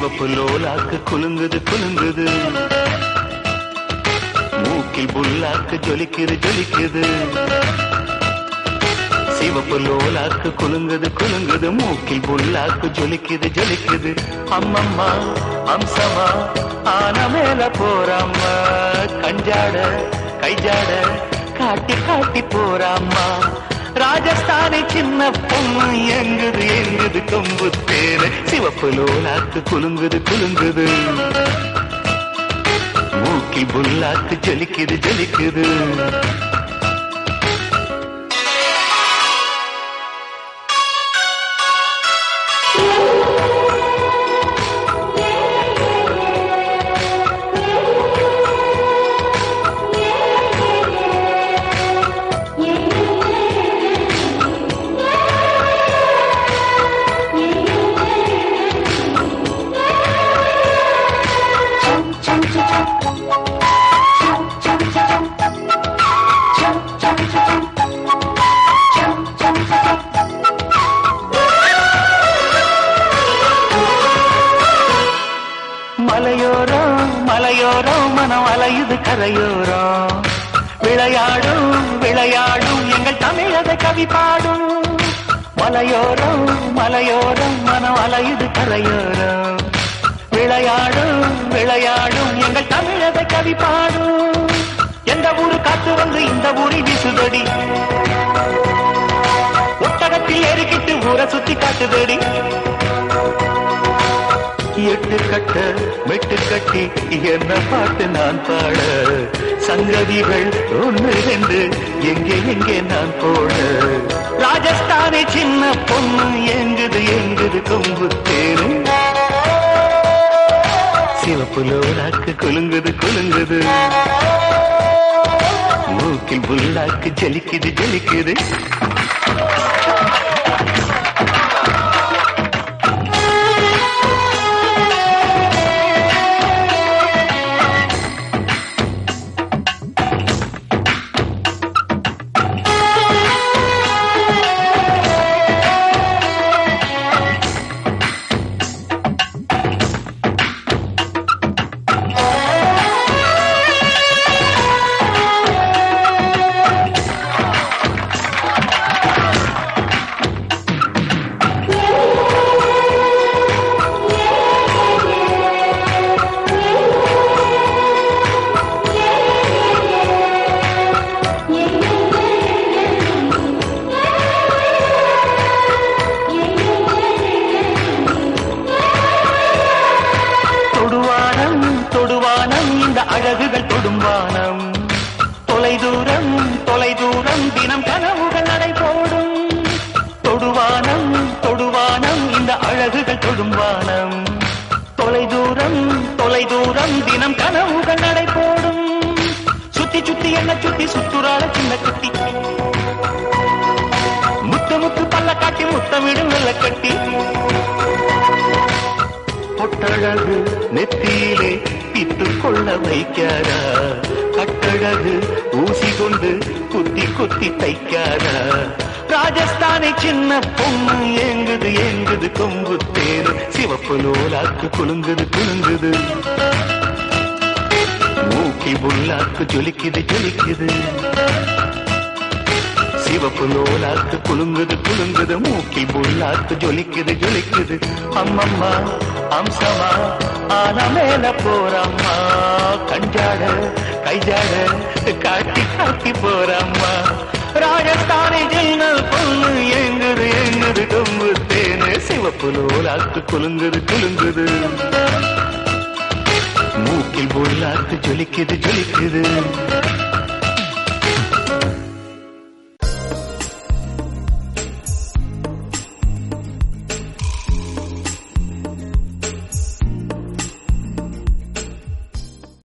சிவப்பு லோலாக்கு குலுங்குது குலுங்குது, மூக்கில் புல்லாக்கு ஜொலிக்குது ஜொலிக்குது. சிவப்பு லோலாக்கு குலுங்குது குலுங்குது, மூக்கில் புல்லாக்கு ஜொலிக்குது ஜொலிக்குது. அம்மம்மா அம்சமா ஆன மேல போறாம்மா, கஞ்சாட கைஜாட காட்டி காட்டி போறாம்மா. ராஜஸ்தானி சின்ன பொண்ணு எங்குது எங்குது கொம்பு தேரு. சிவப்பு லோலாக்கு குலுங்குது குலுங்குது, மூக்கில் புல்லாக்கு ஜொலிக்குது ஜொலிக்குது. மலையோரம் மலையோரம் மனம் அலையுது கரையோரம், விளையாடும் விளையாடும் எங்கள் தமிழக கவி பாடும். மலையோரம் மலையோரம் மனம் அலையுது கரையோரம், விளையாடும் விளையாடும் எங்கள் தமிழக கவி பாடும். எந்த ஊரு காத்து வந்து இந்த ஊரை வீசுதடி, ஒட்டகத்தில் ஏறிக்கிட்டு ஊரை சுத்தி காட்டுதடி. எட்டு கட்ட மெட்டு கட்டி என்ன பாட்டு நான் பாட, சங்கதிகள் ஒன்று ரெண்டு எங்கே எங்கே நான் போட. ராஜஸ்தானி சின்ன பொண்ணு எங்குது எங்குது கொம்பு தேரு. சிவப்பு லோலாக்கு குலுங்குது குலுங்குது, மூக்கில் புல்லாக்கு ஜலிக்குது ஜலிக்குது. அழகுகள் தொடும்பானம், தொலை தூரம் தொலை தூரம் தினம் கனவுகள் நடை போடும். தொடுவானம் தொடுவானம் இந்த அழகுகள் தொடும்பானம், தொலை தூரம் தினம் கனவுகள் நடை போடும். சுத்தி சுத்தி என்ன சுத்தி சுற்றுறாள சின்ன குட்டி, முத்து முத்து பல்ல காட்டி முத்தமிடும் வெள்ள கட்டி. பொட்டழகு நெத்தியிலே பித்து கொள்ள வைக்காரா, கட்டழகு ஊசி கொண்டு குத்தி குத்தி தைக்காரா. ராஜஸ்தானி சின்ன பொண்ணு எங்குது எங்குது கொம்பு தேரு. சிவப்பு லோலாக்கு குலுங்குது குலுங்குது, மூக்கி புல்லாக்கு ஜொலிக்குது ஜொலிக்குது. சிவப்பு லோலாக்கு குலுங்குது குலுங்குது, மூக்கி புல்லாக்கு ஜொலிக்குது ஜொலிக்குது. அம்மம்மா அம்சமா ஆன மேல போறாம்மா, கஞ்சாட கைஜாட காட்டி காட்டி போறாம்மா. ராஜஸ்தானி சின்ன பொண்ணு எங்குது எங்குது கொம்பு தேனு. சிவப்பு லோலாக்கு குலுங்குது குலுங்குது, மூக்கில் புல்லாக்கு ஜொலிக்குது ஜொலிக்குது.